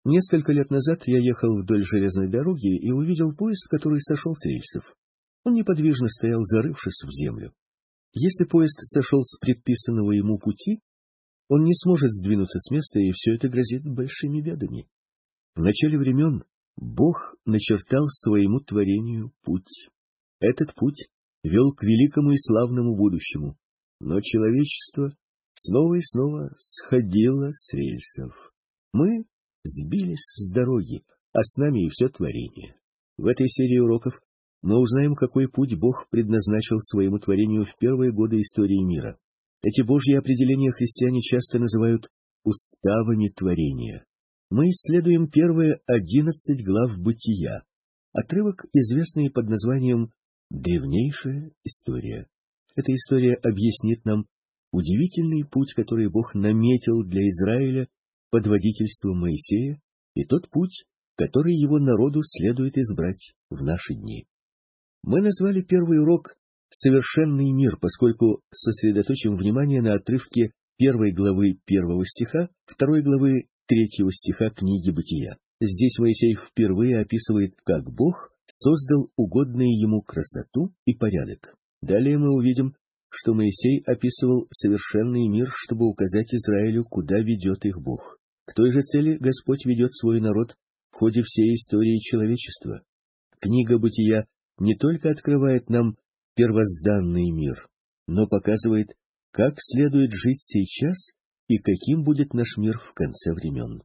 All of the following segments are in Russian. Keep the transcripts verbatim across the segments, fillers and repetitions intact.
Несколько лет назад я ехал вдоль железной дороги и увидел поезд, который сошел с рельсов. Он неподвижно стоял, зарывшись в землю. Если поезд сошел с предписанного ему пути, он не сможет сдвинуться с места, и все это грозит большими бедами. В начале времен Бог начертал своему творению путь. Этот путь вел к великому и славному будущему, но человечество снова и снова сходило с рельсов. Мы сбились с дороги, а с нами и все творение. В этой серии уроков мы узнаем, какой путь Бог предназначил своему творению в первые годы истории мира. Эти Божьи определения христиане часто называют уставами творения. Мы исследуем первые одиннадцать глав Бытия, отрывок, известный под названием «Древнейшая история». Эта история объяснит нам удивительный путь, который Бог наметил для Израиля под водительством Моисея, и тот путь, который его народу следует избрать в наши дни. Мы назвали первый урок «Совершенный мир», поскольку сосредоточим внимание на отрывке первой главы первого стиха, второй главы третьего стиха книги Бытия. Здесь Моисей впервые описывает, как Бог создал угодные ему красоту и порядок. Далее мы увидим, что Моисей описывал совершенный мир, чтобы указать Израилю, куда ведет их Бог. К той же цели Господь ведет свой народ в ходе всей истории человечества. Книга Бытия не только открывает нам первозданный мир, но показывает, как следует жить сейчас и каким будет наш мир в конце времен.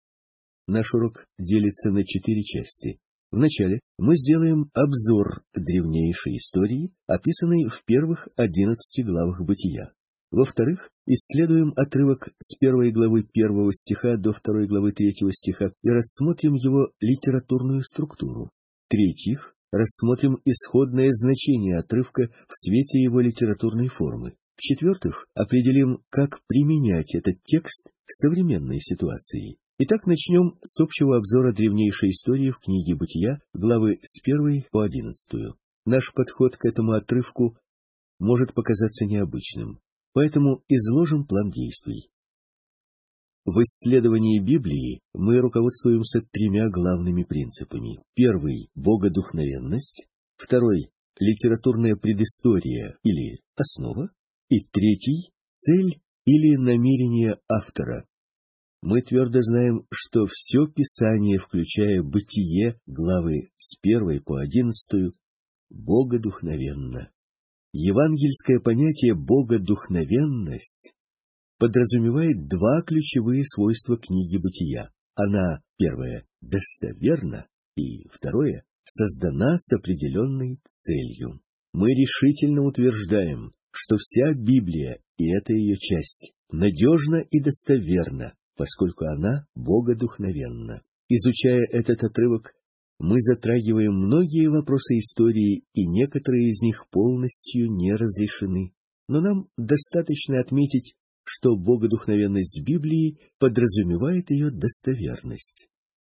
Наш урок делится на четыре части. Вначале мы сделаем обзор древнейшей истории, описанной в первых одиннадцати главах Бытия. Во-вторых, исследуем отрывок с первой главы первого стиха до второй главы третьего стиха и рассмотрим его литературную структуру. В-третьих, рассмотрим исходное значение отрывка в свете его литературной формы. В-четвертых, определим, как применять этот текст к современной ситуации. Итак, начнем с общего обзора древнейшей истории в книге Бытия, главы с первой по одиннадцатую. Наш подход к этому отрывку может показаться необычным. Поэтому изложим план действий. В исследовании Библии мы руководствуемся тремя главными принципами. Первый – богодухновенность. Второй – литературная предыстория или основа. И третий – цель или намерение автора. Мы твердо знаем, что все Писание, включая Бытие, главы с первой по одиннадцатую, богодухновенно. Евангельское понятие «богодухновенность» подразумевает два ключевые свойства книги Бытия. Она, первое, достоверна, и, второе, создана с определенной целью. Мы решительно утверждаем, что вся Библия, и это ее часть, надежна и достоверна, поскольку она богодухновенна. Изучая этот отрывок, мы затрагиваем многие вопросы истории, и некоторые из них полностью не разрешены. Но нам достаточно отметить, что богодухновенность Библии подразумевает ее достоверность.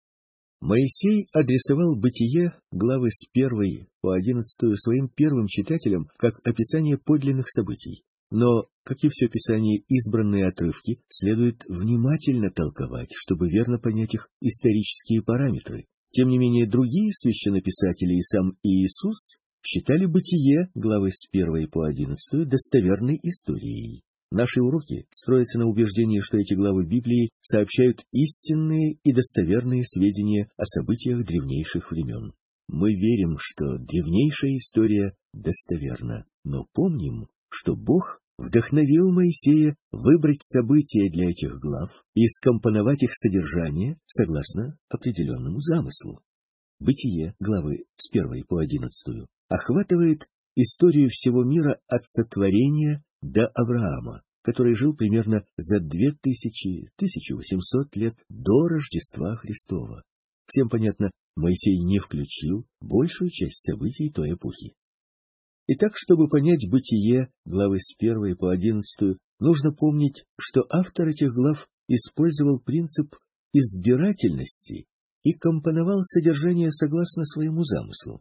Моисей адресовал Бытие, главы с первой по одиннадцатую, своим первым читателям как описание подлинных событий. Но, как и все Писание, избранные отрывки следует внимательно толковать, чтобы верно понять их исторические параметры. Тем не менее, другие священнописатели и сам Иисус считали Бытие, главы с первой по одиннадцатую, достоверной историей. Наши уроки строятся на убеждении, что эти главы Библии сообщают истинные и достоверные сведения о событиях древнейших времен. Мы верим, что древнейшая история достоверна, но помним, что Бог вдохновил Моисея выбрать события для этих глав и скомпоновать их содержание согласно определенному замыслу. Бытие, главы с первой по одиннадцатую, охватывает историю всего мира от сотворения до Авраама, который жил примерно за две тысячи — тысяча восемьсот лет до Рождества Христова. Всем понятно, Моисей не включил большую часть событий той эпохи. Итак, чтобы понять Бытие, главы с первой по одиннадцатую, нужно помнить, что автор этих глав использовал принцип избирательности и компоновал содержание согласно своему замыслу.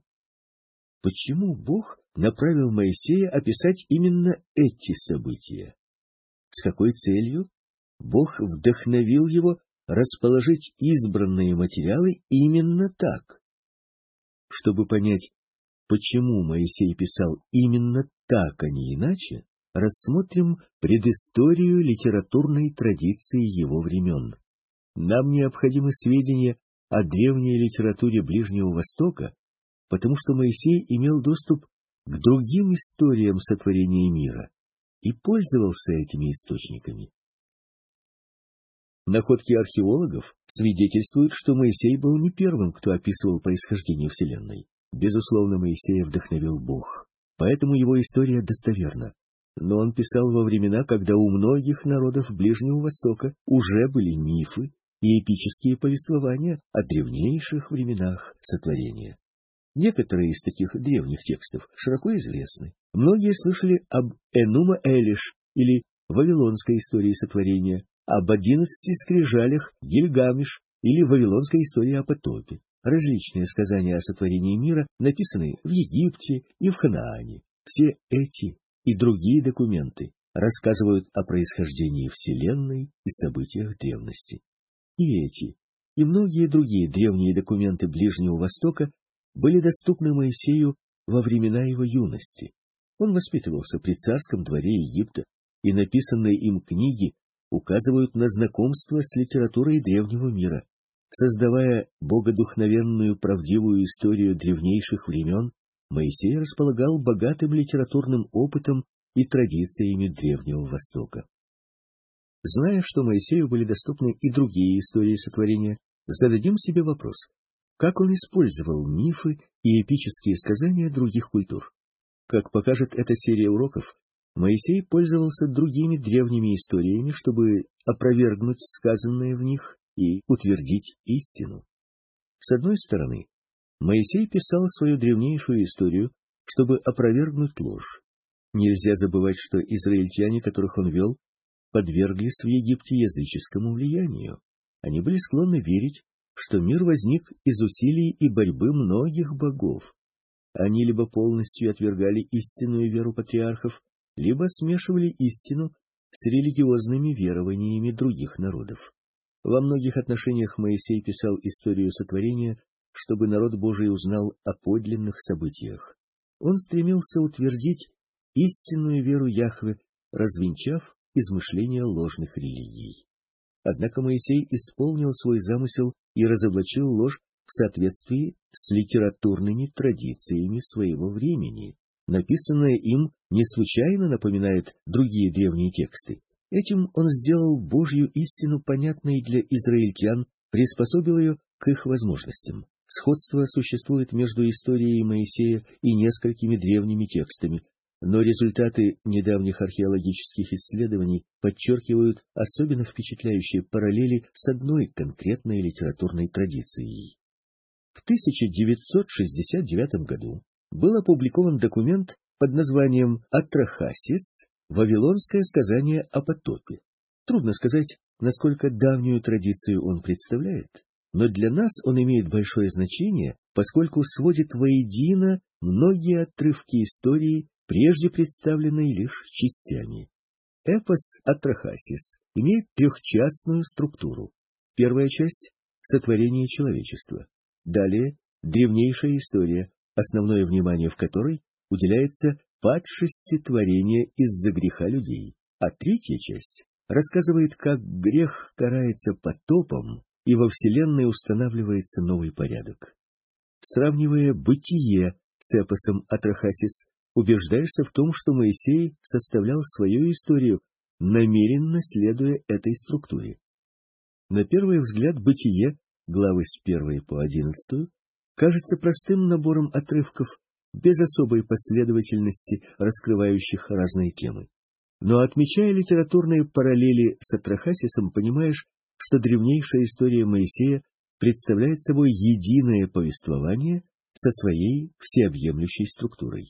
Почему Бог направил Моисея описать именно эти события? С какой целью Бог вдохновил его расположить избранные материалы именно так. Чтобы понять, почему Моисей писал именно так, а не иначе, рассмотрим предысторию литературной традиции его времен. Нам необходимы сведения о древней литературе Ближнего Востока, потому что Моисей имел доступ к другим историям сотворения мира и пользовался этими источниками. Находки археологов свидетельствуют, что Моисей был не первым, кто описывал происхождение Вселенной. Безусловно, Моисея вдохновил Бог, поэтому его история достоверна. Но он писал во времена, когда у многих народов Ближнего Востока уже были мифы и эпические повествования о древнейших временах сотворения. Некоторые из таких древних текстов широко известны. Многие слышали об Энума Элиш или Вавилонской истории сотворения, об одиннадцати скрижалях Гильгамеш или Вавилонской истории о потопе. Различные сказания о сотворении мира написаны в Египте и в Ханаане. Все эти и другие документы рассказывают о происхождении Вселенной и событиях древности. И эти, и многие другие древние документы Ближнего Востока были доступны Моисею во времена его юности. Он воспитывался при царском дворе Египта, и написанные им книги указывают на знакомство с литературой древнего мира. Создавая богодухновенную правдивую историю древнейших времен, Моисей располагал богатым литературным опытом и традициями Древнего Востока. Зная, что Моисею были доступны и другие истории сотворения, зададим себе вопрос: как он использовал мифы и эпические сказания других культур? Как покажет эта серия уроков, Моисей пользовался другими древними историями, чтобы опровергнуть сказанное в них и утвердить истину. С одной стороны, Моисей писал свою древнейшую историю, чтобы опровергнуть ложь. Нельзя забывать, что израильтяне, которых он вел, подверглись в Египте языческому влиянию. Они были склонны верить, что мир возник из усилий и борьбы многих богов. Они либо полностью отвергали истинную веру патриархов, либо смешивали истину с религиозными верованиями других народов. Во многих отношениях Моисей писал историю сотворения, чтобы народ Божий узнал о подлинных событиях. Он стремился утвердить истинную веру Яхве, развенчав измышления ложных религий. Однако Моисей исполнил свой замысел и разоблачил ложь в соответствии с литературными традициями своего времени. Написанное им не случайно напоминает другие древние тексты. Этим он сделал Божью истину понятной для израильтян, приспособил ее к их возможностям. Сходство существует между историей Моисея и несколькими древними текстами, но результаты недавних археологических исследований подчеркивают особенно впечатляющие параллели с одной конкретной литературной традицией. В тысяча девятьсот шестьдесят девятом году был опубликован документ под названием «Атрахасис. Вавилонское сказание о потопе». Трудно сказать, насколько давнюю традицию он представляет, но для нас он имеет большое значение, поскольку сводит воедино многие отрывки истории, прежде представленные лишь частями. Эпос Атрахасис имеет трехчастную структуру. Первая часть — сотворение человечества. Далее — древнейшая история, основное внимание в которой уделяется падшести творения из-за греха людей. А третья часть рассказывает, как грех карается потопом, и во Вселенной устанавливается новый порядок. Сравнивая бытие с эпосом Атрахасис, убеждаешься в том, что Моисей составлял свою историю, намеренно следуя этой структуре. На первый взгляд бытие, главы с первой по одиннадцатую, кажется простым набором отрывков, без особой последовательности, раскрывающих разные темы. Но отмечая литературные параллели с Атрахасисом, понимаешь, что древнейшая история Моисея представляет собой единое повествование со своей всеобъемлющей структурой.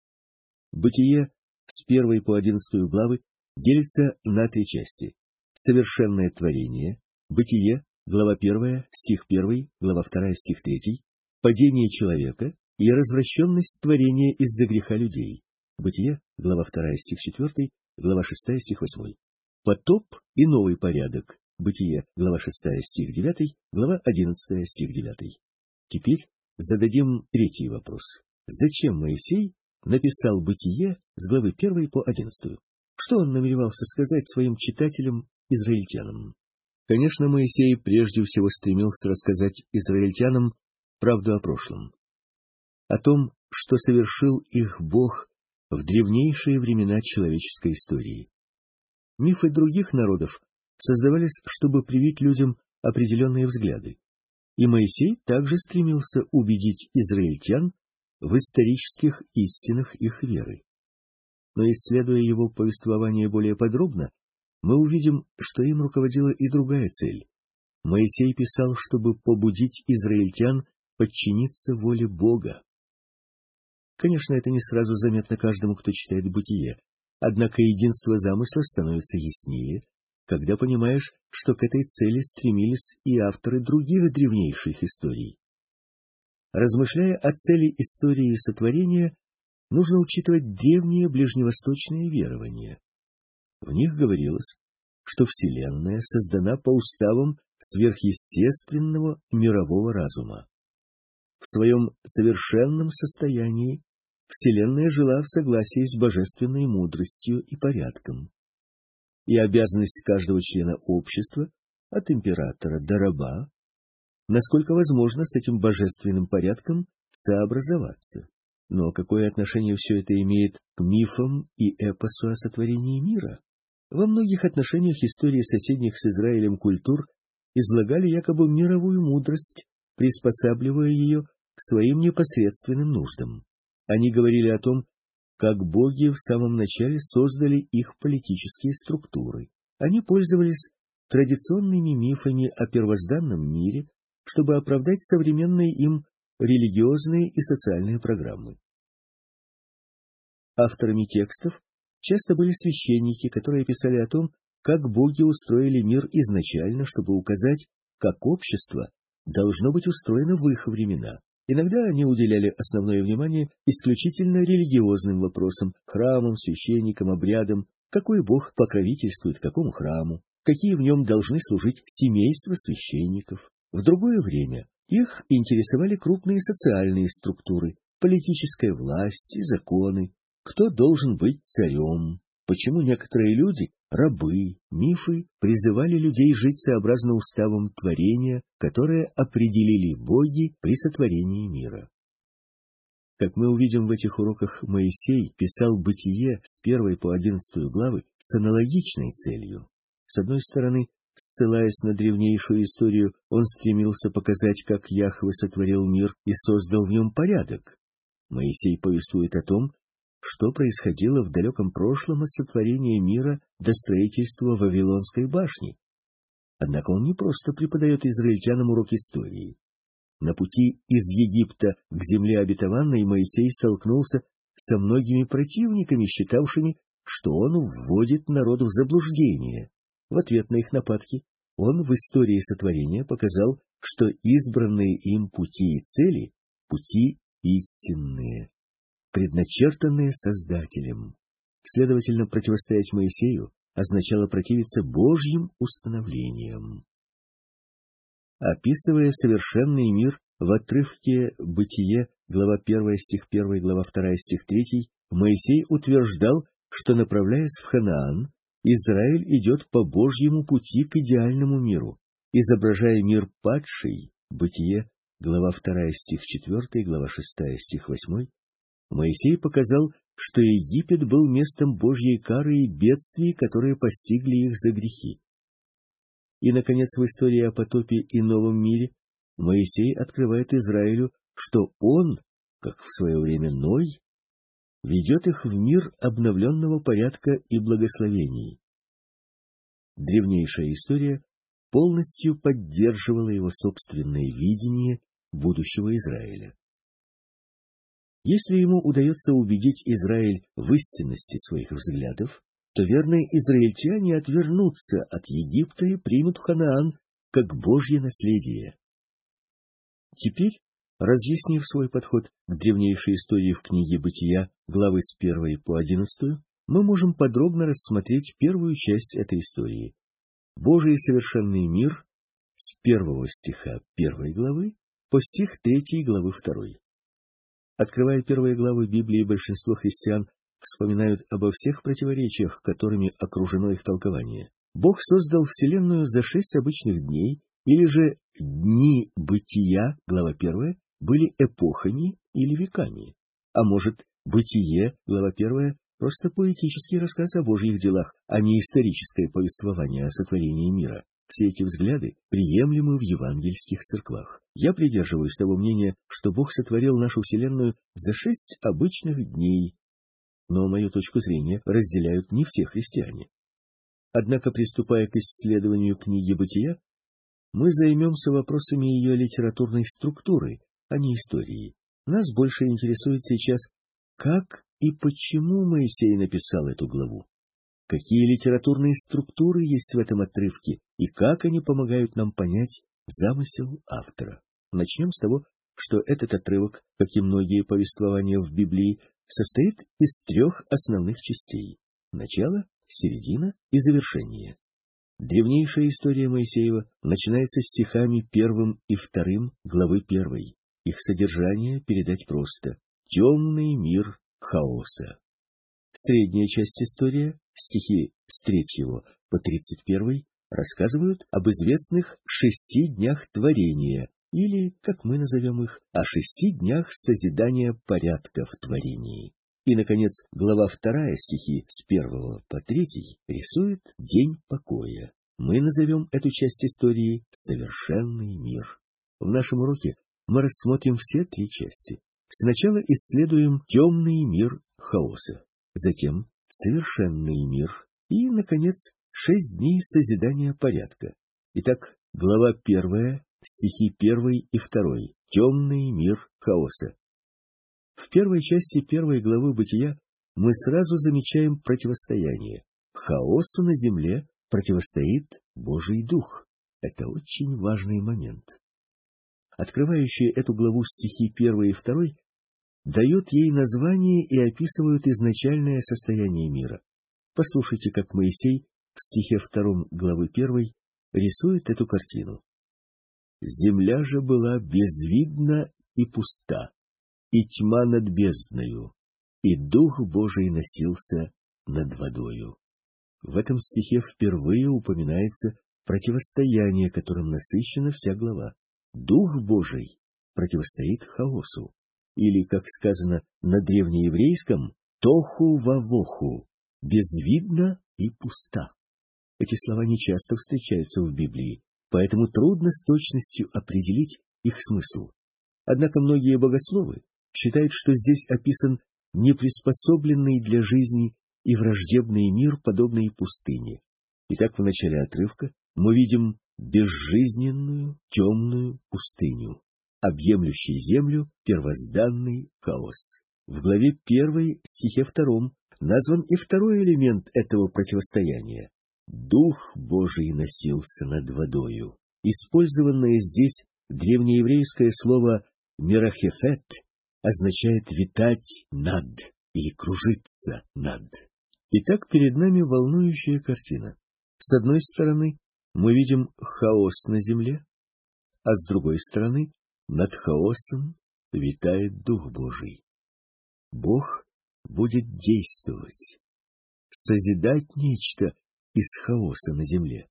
Бытие с первой по одиннадцатую главы делится на три части: совершенное творение, бытие, глава первая, стих первый, глава вторая, стих третий, падение человека и развращенность творения из-за греха людей, бытие, глава вторая, стих четвертый, глава шестая, стих восьмой. Потоп и новый порядок, Бытие, глава шестая, стих девятый, глава одиннадцатая, стих девятый. Теперь зададим третий вопрос. Зачем Моисей написал Бытие с главы первой по одиннадцатую? Что он намеревался сказать своим читателям, израильтянам? Конечно, Моисей прежде всего стремился рассказать израильтянам правду о прошлом, о том, что совершил их Бог в древнейшие времена человеческой истории. Мифы других народов создавались, чтобы привить людям определенные взгляды, и Моисей также стремился убедить израильтян в исторических истинах их веры. Но, исследуя его повествование более подробно, мы увидим, что им руководила и другая цель. Моисей писал, чтобы побудить израильтян подчиниться воле Бога. Конечно, это не сразу заметно каждому, кто читает Бытие, однако единство замысла становится яснее, когда понимаешь, что к этой цели стремились и авторы других древнейших историй. Размышляя о цели истории сотворения, нужно учитывать древние ближневосточные верования. В них говорилось, что Вселенная создана по уставам сверхъестественного мирового разума. В своем совершенном состоянии Вселенная жила в согласии с божественной мудростью и порядком. И обязанность каждого члена общества, от императора до раба, насколько возможно с этим божественным порядком сообразоваться. Но какое отношение все это имеет к мифам и эпосу о сотворении мира? Во многих отношениях истории соседних с Израилем культур излагали якобы мировую мудрость, приспосабливая ее к своим непосредственным нуждам. Они говорили о том, как боги в самом начале создали их политические структуры. Они пользовались традиционными мифами о первозданном мире, чтобы оправдать современные им религиозные и социальные программы. Авторами текстов часто были священники, которые писали о том, как боги устроили мир изначально, чтобы указать, как общество должно быть устроено в их времена. Иногда они уделяли основное внимание исключительно религиозным вопросам, храмам, священникам, обрядам, какой бог покровительствует какому храму, какие в нем должны служить семейства священников. В другое время их интересовали крупные социальные структуры, политическая власть и законы, кто должен быть царем, почему некоторые люди, рабы, мифы, призывали людей жить сообразно уставам творения, которые определили боги при сотворении мира. Как мы увидим в этих уроках, Моисей писал Бытие с первой по одиннадцатую главы с аналогичной целью. С одной стороны, ссылаясь на древнейшую историю, он стремился показать, как Яхве сотворил мир и создал в нем порядок. Моисей повествует о том, что происходило в далеком прошлом от сотворения мира до строительства Вавилонской башни. Однако он не просто преподает израильтянам урок истории. На пути из Египта к земле обетованной Моисей столкнулся со многими противниками, считавшими, что он вводит народ в заблуждение. В ответ на их нападки он в истории сотворения показал, что избранные им пути и цели — пути истинные, предначертанные Создателем. Следовательно, противостоять Моисею означало противиться Божьим установлениям. Описывая совершенный мир в отрывке «Бытие», глава первая, стих первый, глава вторая, стих третий, Моисей утверждал, что, направляясь в Ханаан, Израиль идет по Божьему пути к идеальному миру, изображая мир падший, Бытие, глава вторая, стих четвертый, глава шестая, стих восьмой, Моисей показал, что Египет был местом Божьей кары и бедствий, которые постигли их за грехи. И, наконец, в истории о потопе и новом мире Моисей открывает Израилю, что он, как в свое время Ной, ведет их в мир обновленного порядка и благословений. Древнейшая история полностью поддерживала его собственное видение будущего Израиля. Если ему удается убедить Израиль в истинности своих взглядов, то верные израильтяне отвернутся от Египта и примут Ханаан как Божье наследие. Теперь, разъяснив свой подход к древнейшей истории в книге Бытия, главы с первой по одиннадцатую, мы можем подробно рассмотреть первую часть этой истории. Божий совершенный мир с первого стиха первой главы по стих третьей главы второй. Открывая первые главы Библии, большинство христиан вспоминают обо всех противоречиях, которыми окружено их толкование. Бог создал Вселенную за шесть обычных дней, или же дни бытия, глава первая, были эпохами или веками. А может, бытие, глава первая, просто поэтический рассказ о Божьих делах, а не историческое повествование о сотворении мира. Все эти взгляды приемлемы в евангельских церквах. Я придерживаюсь того мнения, что Бог сотворил нашу Вселенную за шесть обычных дней, но мою точку зрения разделяют не все христиане. Однако, приступая к исследованию книги «Бытия», мы займемся вопросами ее литературной структуры, а не истории. Нас больше интересует сейчас, как и почему Моисей написал эту главу, какие литературные структуры есть в этом отрывке и как они помогают нам понять замысел автора. Начнем с того, что этот отрывок, как и многие повествования в Библии, состоит из трех основных частей – начало, середина и завершение. Древнейшая история Моисеева начинается стихами первым и вторым главы первой. Их содержание передать просто – темный мир хаоса. Средняя часть истории, стихи с третьего по тридцать первый, рассказывают об известных шести днях творения, или, как мы назовем их, о шести днях созидания порядка в творении. И, наконец, глава вторая, стихи с первого по третий, рисует день покоя. Мы назовем эту часть истории «Совершенный мир». В нашем уроке мы рассмотрим все три части. Сначала исследуем темный мир хаоса, затем совершенный мир и, наконец, шесть дней созидания порядка. Итак, глава первая, стихи первый и второй. Темный мир хаоса. В первой части первой главы Бытия мы сразу замечаем противостояние. Хаосу на земле противостоит Божий Дух. Это очень важный момент. Открывающие эту главу стихи первый и второй дают ей название и описывают изначальное состояние мира. Послушайте, как Моисей в стихе втором главы первой рисует эту картину. «Земля же была безвидна и пуста, и тьма над бездною, и Дух Божий носился над водою». В этом стихе впервые упоминается противостояние, которым насыщена вся глава. Дух Божий противостоит хаосу, или, как сказано на древнееврейском, «тоху вавоху», безвидно и пуста. Эти слова нечасто встречаются в Библии, поэтому трудно с точностью определить их смысл. Однако многие богословы считают, что здесь описан неприспособленный для жизни и враждебный мир, подобный пустыне. Итак, в начале отрывка мы видим безжизненную, темную пустыню, объемлющий землю первозданный хаос. В главе первой, стихе втором, назван и второй элемент этого противостояния. Дух Божий носился над водою. Использованное здесь древнееврейское слово «мерахефет» означает «витать над» или «кружиться над». Итак, перед нами волнующая картина. С одной стороны, мы видим хаос на земле, а с другой стороны, над хаосом витает Дух Божий. Бог будет действовать, созидать нечто из хаоса на земле.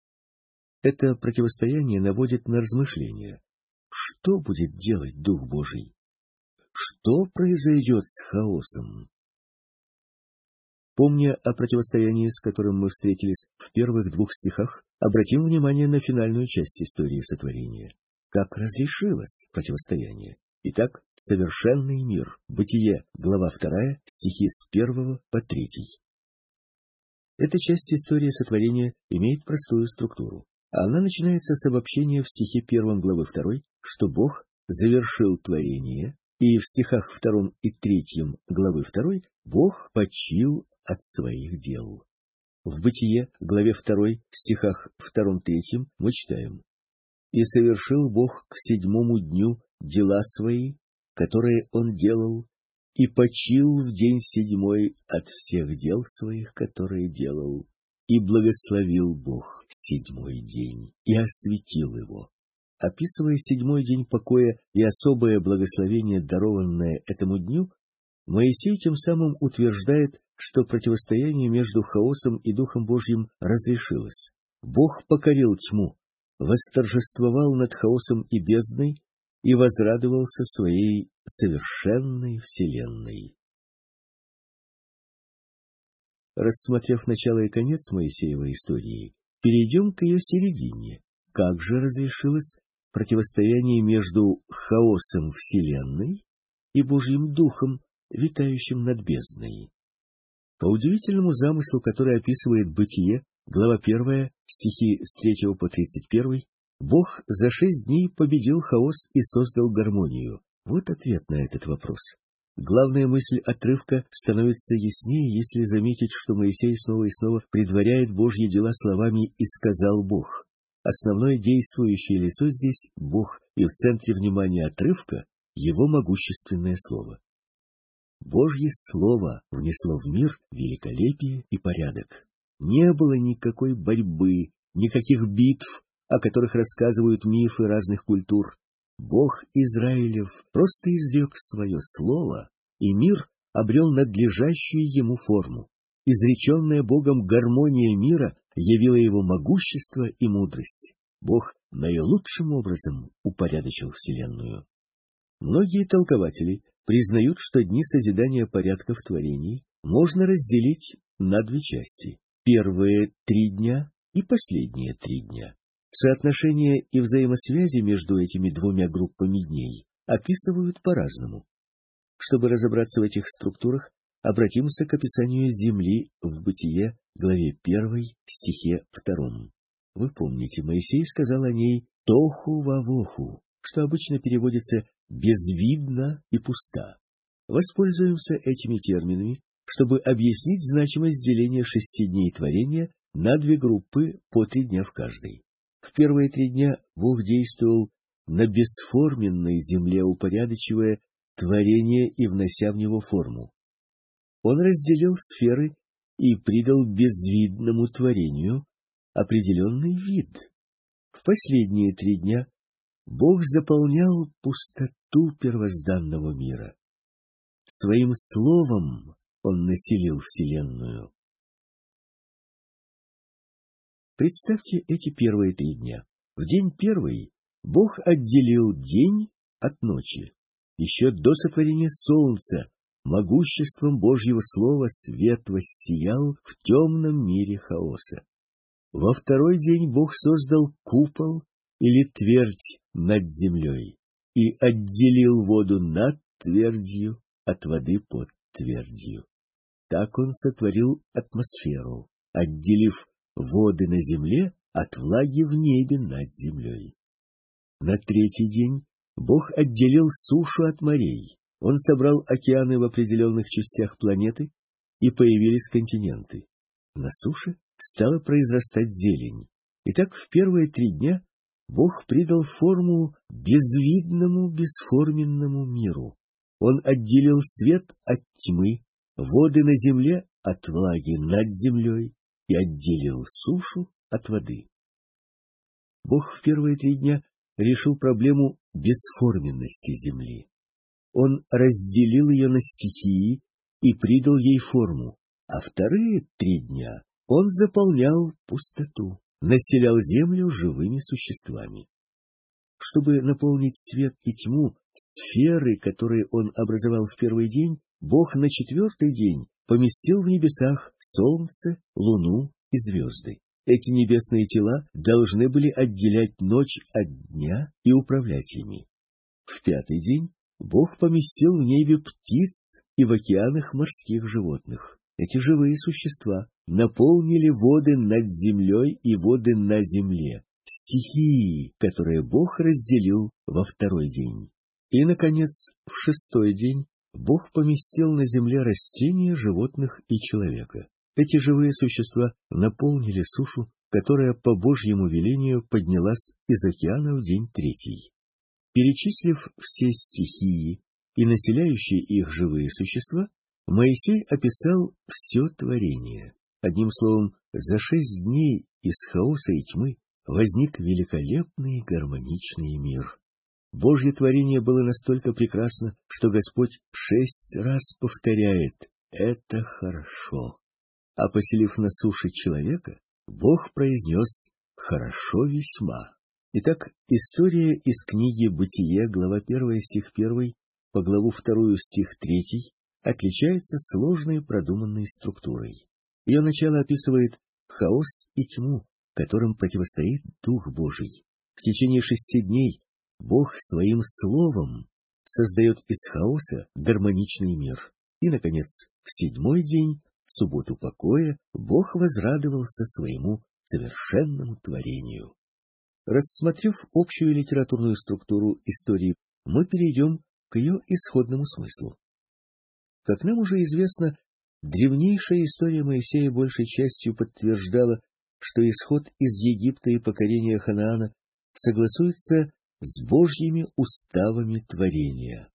Это противостояние наводит на размышления. Что будет делать Дух Божий? Что произойдет с хаосом? Помня о противостоянии, с которым мы встретились в первых двух стихах, обратим внимание на финальную часть истории сотворения. Как разрешилось противостояние? Итак, совершенный мир. Бытие, глава вторая, стихи с первого по третий. Эта часть истории сотворения имеет простую структуру. Она начинается с обобщения в стихе первом главы второй, что Бог завершил творение, и в стихах втором и третьем главы второй Бог почил от своих дел. В Бытие, главе второй, стихах втором-третьем мы читаем: «И совершил Бог к седьмому дню дела свои, которые Он делал, и почил в день седьмой от всех дел своих, которые делал, И благословил Бог седьмой день и осветил его. Описывая седьмой день покоя и особое благословение, дарованное этому дню, Моисей тем самым утверждает, что противостояние между хаосом и Духом Божьим разрешилось. Бог покорил тьму, восторжествовал над хаосом и бездной и возрадовался своей совершенной вселенной. Рассмотрев начало и конец Моисеевой истории, перейдем к ее середине. Как же разрешилось противостояние между хаосом вселенной и Божьим Духом, витающим над бездной? По удивительному замыслу, который описывает Бытие, глава первая, стихи с третьего по тридцать первый, Бог за шесть дней победил хаос и создал гармонию. Вот ответ на этот вопрос. Главная мысль отрывка становится яснее, если заметить, что Моисей снова и снова предваряет Божьи дела словами «и сказал Бог». Основное действующее лицо здесь — Бог, и в центре внимания отрывка — Его могущественное слово. Божье слово внесло в мир великолепие и порядок. Не было никакой борьбы, никаких битв, о которых рассказывают мифы разных культур. Бог Израилев просто изрек свое слово, и мир обрел надлежащую ему форму. Изреченная Богом гармония мира явила его могущество и мудрость. Бог наилучшим образом упорядочил вселенную. Многие толкователи признают, что дни созидания порядка в творении можно разделить на две части: первые три дня и последние три дня. Соотношение и взаимосвязи между этими двумя группами дней описывают по-разному. Чтобы разобраться в этих структурах, обратимся к описанию Земли в Бытие, главе первой, стихе втором. Вы помните, Моисей сказал о ней «тоху вавоху», что обычно переводится «безвидна и пуста». Воспользуемся этими терминами, чтобы объяснить значимость деления шести дней творения на две группы по три дня в каждой. В первые три дня Бог действовал на бесформенной земле, упорядочивая творение и внося в него форму. Он разделил сферы и придал безвидному творению определенный вид. В последние три дня Бог заполнял пустоту первозданного мира. Своим словом Он населил вселенную. Представьте эти первые три дня. В день первый Бог отделил день от ночи. Еще до сотворения солнца могуществом Божьего слова свет воссиял в темном мире хаоса. Во второй день Бог создал купол или твердь над землей и отделил воду над твердью от воды под твердью. Так Он сотворил атмосферу, отделив воды на земле от влаги в небе над землей. На третий день Бог отделил сушу от морей. Он собрал океаны в определенных частях планеты, и появились континенты. На суше стала произрастать зелень. Итак, в первые три дня Бог придал форму безвидному, бесформенному миру. Он отделил свет от тьмы, воды на земле от влаги над землей и отделил сушу от воды. Бог в первые три дня решил проблему бесформенности земли. Он разделил ее на стихии и придал ей форму, а вторые три дня Он заполнял пустоту, населял землю живыми существами. Чтобы наполнить свет и тьму, сферы, которые Он образовал в первый день, Бог на четвертый день поместил в небесах солнце, луну и звезды. Эти небесные тела должны были отделять ночь от дня и управлять ими. В пятый день Бог поместил в небе птиц и в океанах морских животных. Эти живые существа наполнили воды над землей и воды на земле, стихии, которые Бог разделил во второй день. И, наконец, в шестой день Бог поместил на земле растения, животных и человека. Эти живые существа наполнили сушу, которая по Божьему велению поднялась из океана в день третий. Перечислив все стихии и населяющие их живые существа, Моисей описал все творение. Одним словом, за шесть дней из хаоса и тьмы возник великолепный гармоничный мир. Божье творение было настолько прекрасно, что Господь шесть раз повторяет: «Это хорошо». А поселив на суше человека, Бог произнес: «Хорошо весьма». Итак, история из книги «Бытие», глава первая, стих первый, по главу вторую, стих третий, отличается сложной продуманной структурой. Ее начало описывает хаос и тьму, которым противостоит Дух Божий. В течение шести дней Бог своим словом создает из хаоса гармоничный мир. И, наконец, в седьмой день, субботу покоя, Бог возрадовался своему совершенному творению. Рассмотрев общую литературную структуру истории, мы перейдем к ее исходному смыслу. Как нам уже известно, древнейшая история Моисея большей частью подтверждала, что исход из Египта и покорение Ханаана согласуется с Божьими уставами творения.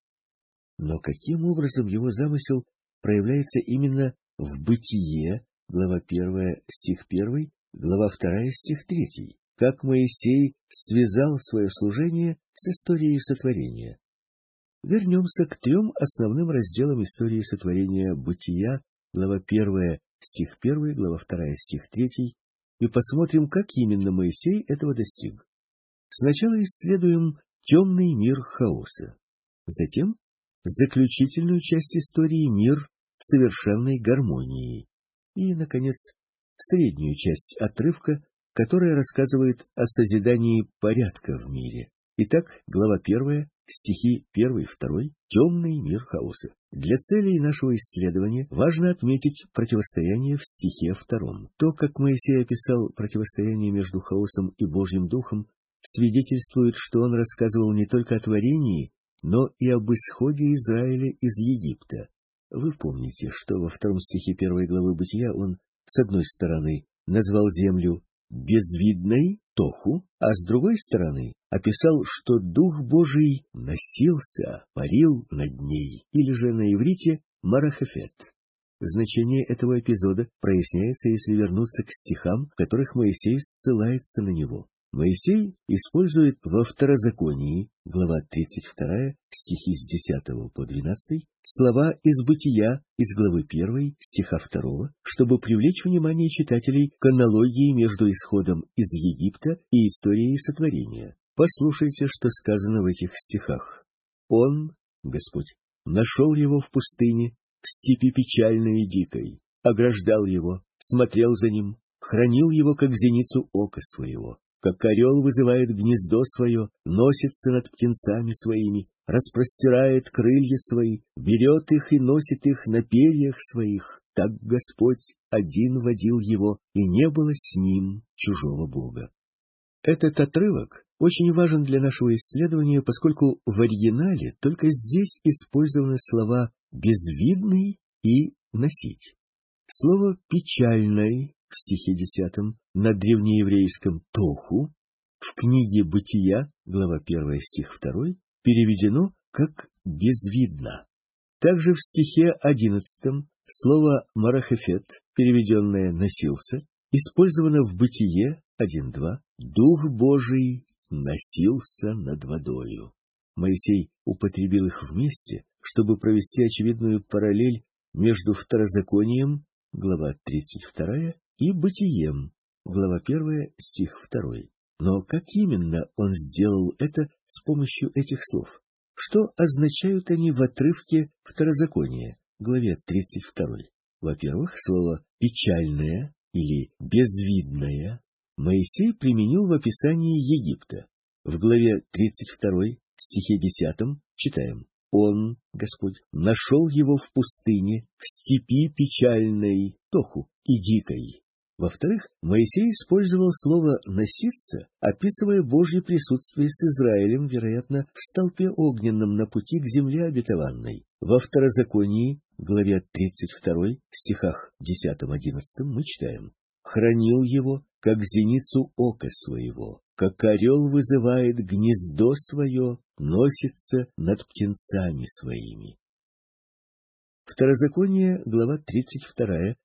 Но каким образом его замысел проявляется именно в Бытие, глава первая, стих первый, глава вторая, стих третий? Как Моисей связал свое служение с историей сотворения? Вернемся к трем основным разделам истории сотворения Бытия, глава первая, стих первый, глава вторая, стих третий, и посмотрим, как именно Моисей этого достиг. Сначала исследуем темный мир хаоса, затем заключительную часть истории мир совершенной гармонии и, наконец, среднюю часть отрывка, которая рассказывает о созидании порядка в мире. Итак, глава первая, стихи первый, второй, темный мир хаоса. Для целей нашего исследования важно отметить противостояние в стихе втором. То, как Моисей описал противостояние между хаосом и Божьим Духом, свидетельствует, что он рассказывал не только о творении, но и об исходе Израиля из Египта. Вы помните, что во втором стихе первой главы Бытия он, с одной стороны, назвал землю безвидной, тоху, а с другой стороны описал, что Дух Божий носился, парил над ней, или же на иврите марахефет. Значение этого эпизода проясняется, если вернуться к стихам, в которых Моисей ссылается на него. Моисей использует во Второзаконии, глава тридцать вторая, стихи с десятого по двенадцатый, слова из Бытия, из главы первой, стиха второго, чтобы привлечь внимание читателей к аналогии между исходом из Египта и историей сотворения. Послушайте, что сказано в этих стихах. «Он, Господь, нашел его в пустыне, в степи печальной и дикой, ограждал его, смотрел за ним, хранил его, как зеницу ока своего. Как орел вызывает гнездо свое, носится над птенцами своими, распростирает крылья свои, берет их и носит их на перьях своих. Так Господь один водил его, и не было с ним чужого Бога». Этот отрывок очень важен для нашего исследования, поскольку в оригинале только здесь использованы слова «безвидный» и «носить». Слово «печальный» в стихе десятом на древнееврейском «тоху» в книге «Бытия», глава первая, стих второй, переведено как «безвидно». Также в стихе одиннадцатом слово «марахефет», переведенное «носился», использовано в Бытие один два «Дух Божий носился над водою». Моисей употребил их вместе, чтобы провести очевидную параллель между Второзаконием, глава тридцать вторая, и Бытием, глава первая, стих второй. Но как именно он сделал это с помощью этих слов? Что означают они в отрывке Второзакония, главе тридцать второй? Во-первых, слово «печальное» или «безвидное» Моисей применил в описании Египта. В главе тридцать второй, стихе десятом, читаем: «Он, Господь, нашел его в пустыне, в степи печальной, тоху и дикой». Во-вторых, Моисей использовал слово «носиться», описывая Божье присутствие с Израилем, вероятно, в столпе огненном на пути к земле обетованной. Во Второзаконии, главе тридцать второй, стихах десятом-одиннадцатом мы читаем: «Хранил его, как зеницу ока своего, как орел вызывает гнездо свое, носится над птенцами своими». Второзаконие, глава тридцать вторая,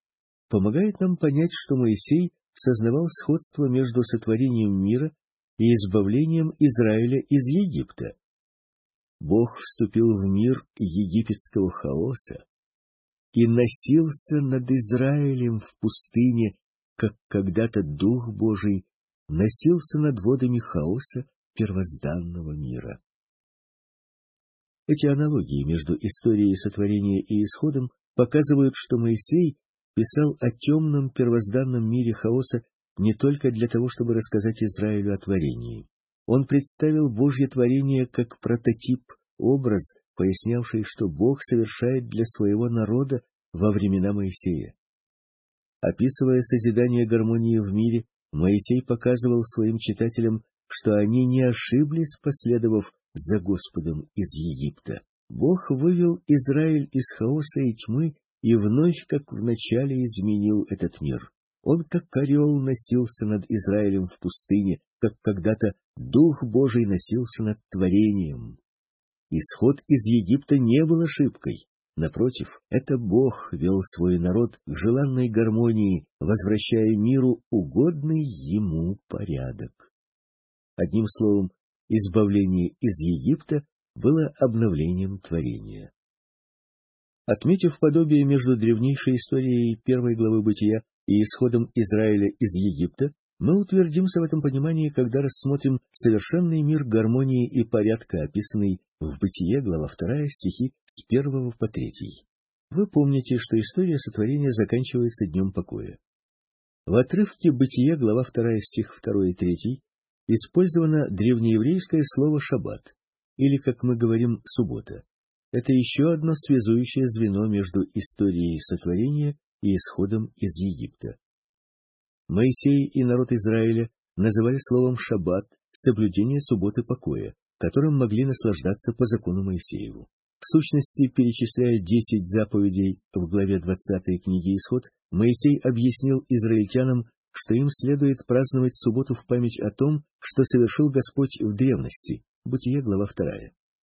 помогает нам понять, что Моисей сознавал сходство между сотворением мира и избавлением Израиля из Египта. Бог вступил в мир египетского хаоса и носился над Израилем в пустыне, как когда-то Дух Божий носился над водами хаоса первозданного мира. Эти аналогии между историей сотворения и исходом показывают, что Моисей писал о темном первозданном мире хаоса не только для того, чтобы рассказать Израилю о творении. Он представил Божье творение как прототип, образ, пояснявший, что Бог совершает для своего народа во времена Моисея. Описывая созидание гармонии в мире, Моисей показывал своим читателям, что они не ошиблись, последовав за Господом из Египта. Бог вывел Израиль из хаоса и тьмы и вновь, как вначале, изменил этот мир. Он, как орел, носился над Израилем в пустыне, как когда-то Дух Божий носился над творением. Исход из Египта не был ошибкой. Напротив, это Бог вел свой народ к желанной гармонии, возвращая миру угодный ему порядок. Одним словом, избавление из Египта было обновлением творения. Отметив подобие между древнейшей историей первой главы Бытия и исходом Израиля из Египта, мы утвердимся в этом понимании, когда рассмотрим совершенный мир гармонии и порядка, описанный в Бытие, глава вторая, стихи с первого по третий. Вы помните, что история сотворения заканчивается днем покоя. В отрывке Бытие, глава вторая, стих второй и третий, использовано древнееврейское слово «шаббат», или, как мы говорим, «суббота». Это еще одно связующее звено между историей сотворения и исходом из Египта. Моисей и народ Израиля называли словом «шаббат» соблюдение субботы покоя, которым могли наслаждаться по закону Моисееву. В сущности, перечисляя десять заповедей в главе двадцатой книги «Исход», Моисей объяснил израильтянам, что им следует праздновать субботу в память о том, что совершил Господь в древности. Бытие, глава вторая.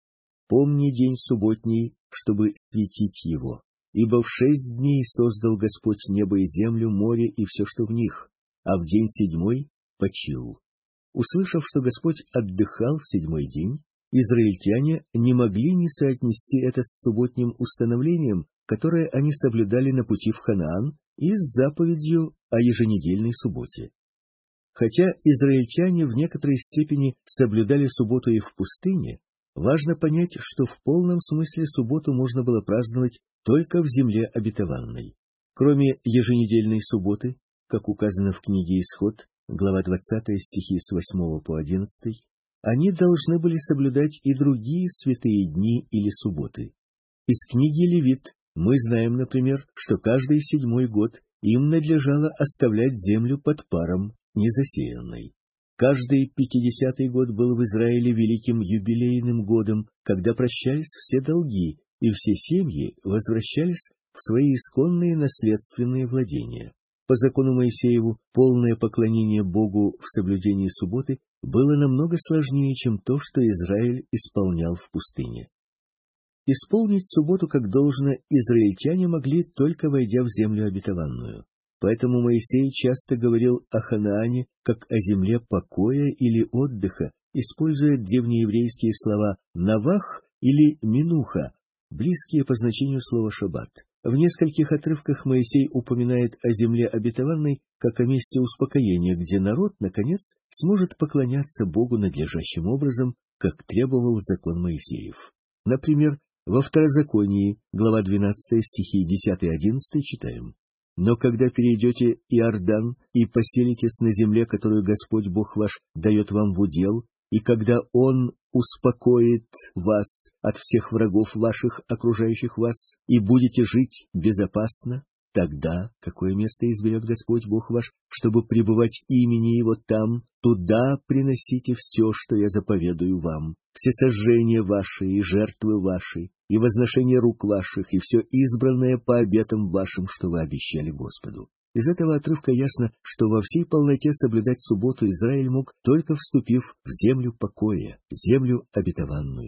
«Помни день субботний, чтобы светить его. Ибо в шесть дней создал Господь небо и землю, море и все, что в них, а в день седьмой почил». Услышав, что Господь отдыхал в седьмой день, израильтяне не могли не соотнести это с субботним установлением, которое они соблюдали на пути в Ханаан, и с заповедью о еженедельной субботе. Хотя израильтяне в некоторой степени соблюдали субботу и в пустыне, важно понять, что в полном смысле субботу можно было праздновать только в земле обетованной. Кроме еженедельной субботы, как указано в книге «Исход», глава двадцатая, стихи с восьмого по одиннадцатый, они должны были соблюдать и другие святые дни или субботы. Из книги Левит мы знаем, например, что каждый седьмой год им надлежало оставлять землю под паром, незасеянной. Каждый пятидесятый год был в Израиле великим юбилейным годом, когда прощались все долги, и все семьи возвращались в свои исконные наследственные владения. По закону Моисееву, полное поклонение Богу в соблюдении субботы было намного сложнее, чем то, что Израиль исполнял в пустыне. Исполнить субботу как должно израильтяне могли, только войдя в землю обетованную. Поэтому Моисей часто говорил о Ханаане как о земле покоя или отдыха, используя древнееврейские слова «навах» или «минуха», близкие по значению слова «шаббат». В нескольких отрывках Моисей упоминает о земле обетованной как о месте успокоения, где народ, наконец, сможет поклоняться Богу надлежащим образом, как требовал закон Моисеев. Например, во Второзаконии, глава двенадцатая, стихи десятый-одиннадцатый читаем: «Но когда перейдете Иордан и поселитесь на земле, которую Господь Бог ваш дает вам в удел, и когда Он успокоит вас от всех врагов ваших, окружающих вас, и будете жить безопасно, тогда, какое место изберет Господь Бог ваш, чтобы пребывать имени Его там, туда приносите все, что я заповедую вам, все сожжения ваши и жертвы ваши, и возношение рук ваших, и все избранное по обетам вашим, что вы обещали Господу». Из этого отрывка ясно, что во всей полноте соблюдать субботу Израиль мог, только вступив в землю покоя, землю обетованную.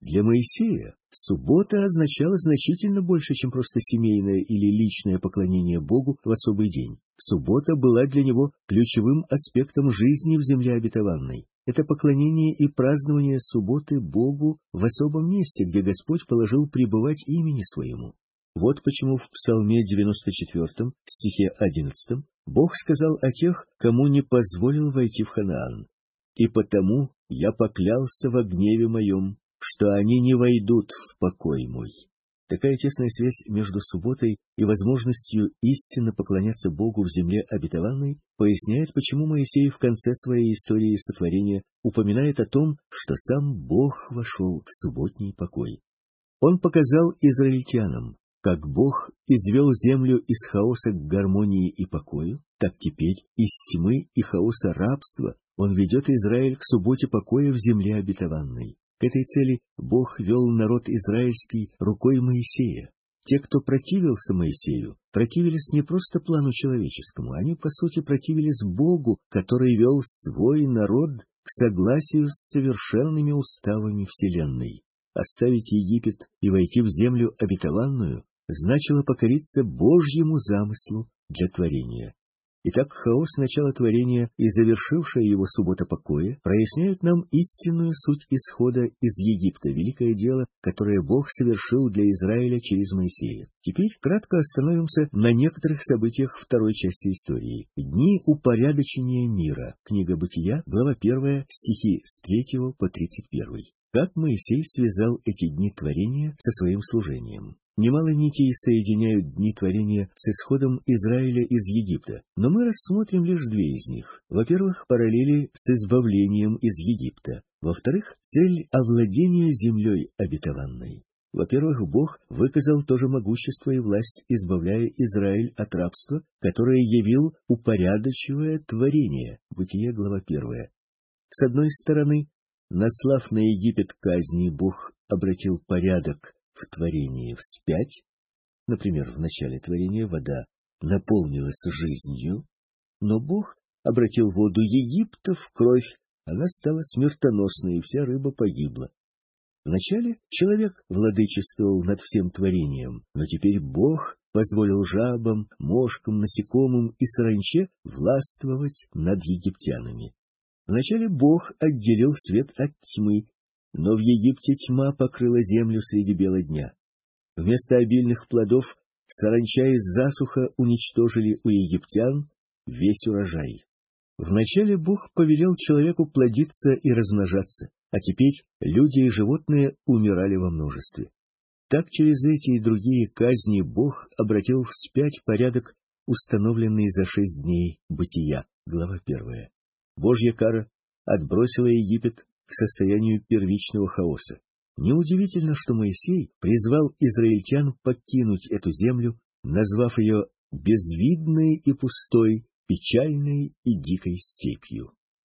Для Моисея суббота означала значительно больше, чем просто семейное или личное поклонение Богу в особый день. Суббота была для него ключевым аспектом жизни в земле обетованной. Это поклонение и празднование субботы Богу в особом месте, где Господь положил пребывать имени Своему. Вот почему в Псалме девяносто четвёртом, стихе одиннадцатом, Бог сказал о тех, кому не позволил войти в Ханаан: «И потому я поклялся во гневе моем, что они не войдут в покой мой». Такая тесная связь между субботой и возможностью истинно поклоняться Богу в земле обетованной поясняет, почему Моисей в конце своей истории сотворения упоминает о том, что сам Бог вошел в субботний покой. Он показал израильтянам, как Бог извел землю из хаоса к гармонии и покою, так теперь из тьмы и хаоса рабства Он ведет Израиль к субботе покоя в земле обетованной. К этой цели Бог вел народ израильский рукой Моисея. Те, кто противился Моисею, противились не просто плану человеческому, они, по сути, противились Богу, который вел свой народ к согласию с совершенными уставами вселенной. Оставить Египет и войти в землю обетованную значило покориться Божьему замыслу для творения. Итак, хаос начала творения и завершившая его суббота покоя проясняют нам истинную суть исхода из Египта, великое дело, которое Бог совершил для Израиля через Моисея. Теперь кратко остановимся на некоторых событиях второй части истории. Дни упорядочения мира. Книга Бытия, глава первая, стихи с третьего по тридцать первый. Как Моисей связал эти дни творения со своим служением? Немало нитей соединяют дни творения с исходом Израиля из Египта, но мы рассмотрим лишь две из них. Во-первых, параллели с избавлением из Египта. Во-вторых, цель овладения землей обетованной. Во-первых, Бог выказал то же могущество и власть, избавляя Израиль от рабства, которое явил, упорядочивая творение. Бытие, глава первая. С одной стороны, наслав на Египет казни, Бог обратил порядок в творении вспять. Например, в начале творения вода наполнилась жизнью, но Бог обратил воду Египта в кровь, она стала смертоносной, и вся рыба погибла. Вначале человек владычествовал над всем творением, но теперь Бог позволил жабам, мошкам, насекомым и саранче властвовать над египтянами. Вначале Бог отделил свет от тьмы, но в Египте тьма покрыла землю среди бела дня. Вместо обильных плодов саранча и засуха уничтожили у египтян весь урожай. Вначале Бог повелел человеку плодиться и размножаться, а теперь люди и животные умирали во множестве. Так через эти и другие казни Бог обратил вспять порядок, установленный за шесть дней Бытия, глава первая. Божья кара отбросила Египет к состоянию первичного хаоса. Неудивительно, что Моисей призвал израильтян покинуть эту землю, назвав ее безвидной и пустой, печальной и дикой степью.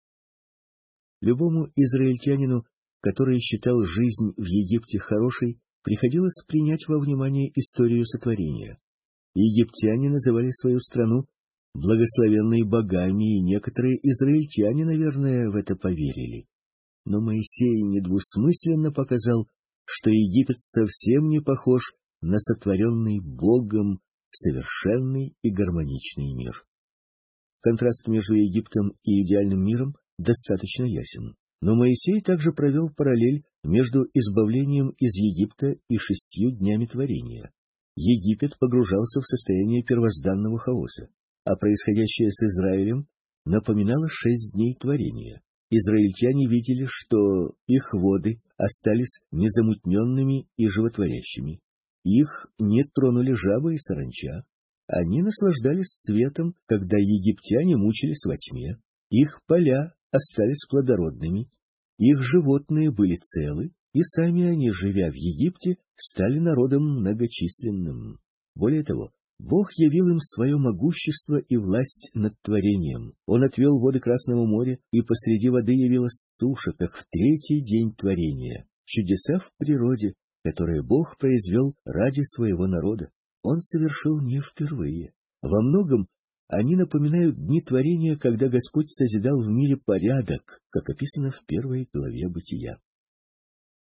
Любому израильтянину, который считал жизнь в Египте хорошей, приходилось принять во внимание историю сотворения. Египтяне называли свою страну благословенной богами, и некоторые израильтяне, наверное, в это поверили. Но Моисей недвусмысленно показал, что Египет совсем не похож на сотворенный Богом совершенный и гармоничный мир. Контраст между Египтом и идеальным миром достаточно ясен. Но Моисей также провел параллель между избавлением из Египта и шестью днями творения. Египет погружался в состояние первозданного хаоса, а происходящее с Израилем напоминало шесть дней творения. Израильтяне видели, что их воды остались незамутненными и животворящими. Их не тронули жабы и саранча. Они наслаждались светом, когда египтяне мучились во тьме. Их поля остались плодородными, их животные были целы, и сами они, живя в Египте, стали народом многочисленным. Более того, Бог явил им свое могущество и власть над творением. Он отвел воды Красного моря, и посреди воды явилась суша, как в третий день творения. Чудеса в природе, которые Бог произвел ради своего народа, Он совершил не впервые. Во многом они напоминают дни творения, когда Господь созидал в мире порядок, как описано в первой главе Бытия.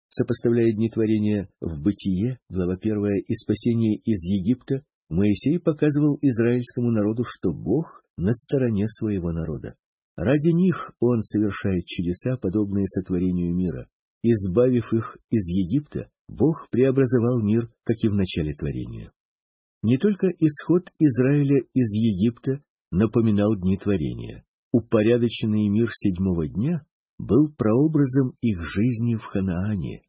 Сопоставляя дни творения в Бытие, глава первая, и спасение из Египта, Моисей показывал израильскому народу, что Бог на стороне своего народа. Ради них Он совершает чудеса, подобные сотворению мира. Избавив их из Египта, Бог преобразовал мир, как и в начале творения. Не только исход Израиля из Египта напоминал дни творения. Упорядоченный мир седьмого дня был прообразом их жизни в Ханаане.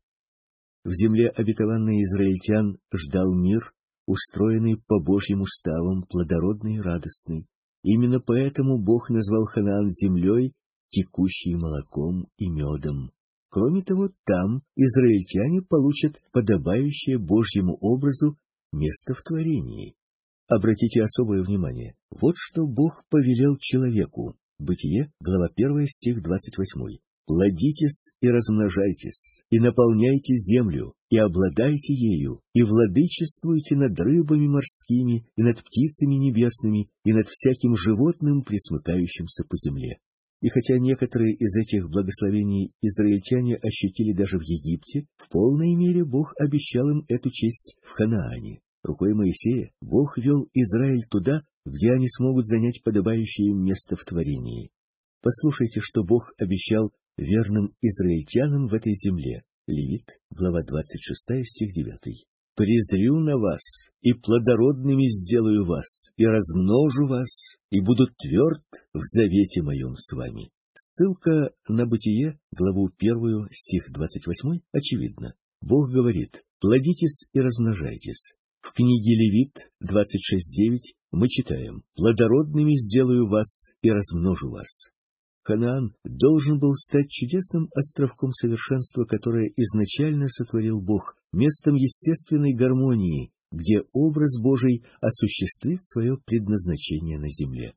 В земле обетованной израильтян ждал мир, устроенный по Божьим уставам, плодородный и радостный. Именно поэтому Бог назвал Ханаан землей, текущей молоком и медом. Кроме того, там израильтяне получат подобающее Божьему образу место в творении. Обратите особое внимание. Вот что Бог повелел человеку. Бытие, глава первая, стих двадцать восьмой. «Плодитесь и размножайтесь, и наполняйте землю, и обладайте ею, и владычествуйте над рыбами морскими, и над птицами небесными, и над всяким животным, пресмыкающимся по земле». И хотя некоторые из этих благословений израильтяне ощутили даже в Египте, в полной мере Бог обещал им эту честь в Ханаане. Рукой Моисея Бог вел Израиль туда, где они смогут занять подобающее им место в творении. Послушайте, что Бог обещал верным израильтянам в этой земле. Левит, глава двадцать шестая, стих девятый. «Презрю на вас, и плодородными сделаю вас, и размножу вас, и буду тверд в завете моем с вами». Ссылка на Бытие, главу первую, стих двадцать восьмой, очевидна. Бог говорит: «Плодитесь и размножайтесь». В книге Левит двадцать шесть девять мы читаем: «Плодородными сделаю вас и размножу вас». Ханаан должен был стать чудесным островком совершенства, которое изначально сотворил Бог, местом естественной гармонии, где образ Божий осуществит свое предназначение на земле.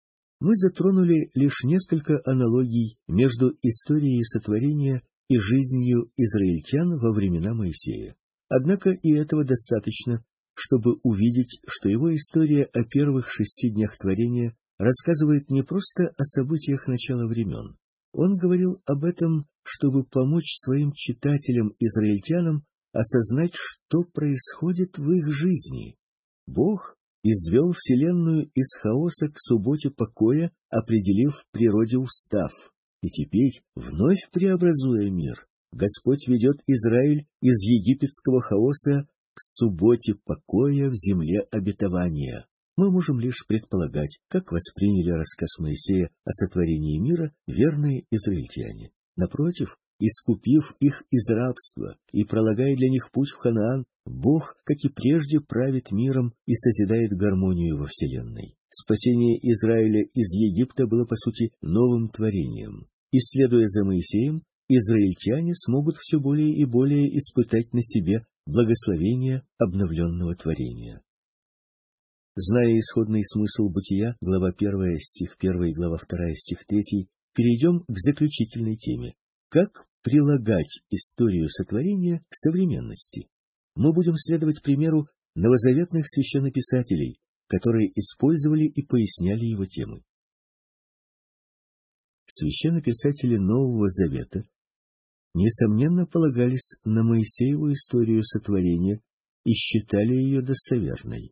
Мы затронули лишь несколько аналогий между историей сотворения и жизнью израильтян во времена Моисея. Однако и этого достаточно, чтобы увидеть, что его история о первых шести днях творения рассказывает не просто о событиях начала времен. Он говорил об этом, чтобы помочь своим читателям-израильтянам осознать, что происходит в их жизни. Бог извел Вселенную из хаоса к субботе покоя, определив в природе устав. И теперь, вновь преобразуя мир, Господь ведет Израиль из египетского хаоса к субботе покоя в земле обетования. Мы можем лишь предполагать, как восприняли рассказ Моисея о сотворении мира верные израильтяне. Напротив, искупив их из рабства и пролагая для них путь в Ханаан, Бог, как и прежде, правит миром и созидает гармонию во Вселенной. Спасение Израиля из Египта было, по сути, новым творением. И, следуя за Моисеем, израильтяне смогут все более и более испытать на себе благословение обновленного творения. Зная исходный смысл Бытия, глава первая, стих первый, глава вторая, стих третий, перейдем к заключительной теме. Как прилагать историю сотворения к современности? Мы будем следовать примеру новозаветных священнописателей, которые использовали и поясняли его темы. Священнописатели Нового Завета несомненно полагались на Моисееву историю сотворения и считали ее достоверной.